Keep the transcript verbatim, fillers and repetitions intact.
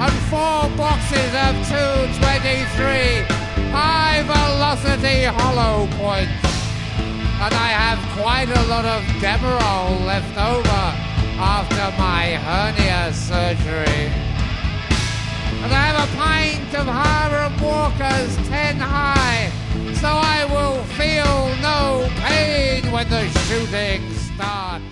and four boxes of two twenty-three high velocity hollow points. And I have quite a lot of Demerol left over after my hernia surgery. And I have a pint of Hiram Walker's ten high, so I will feel no pain when the shooting starts.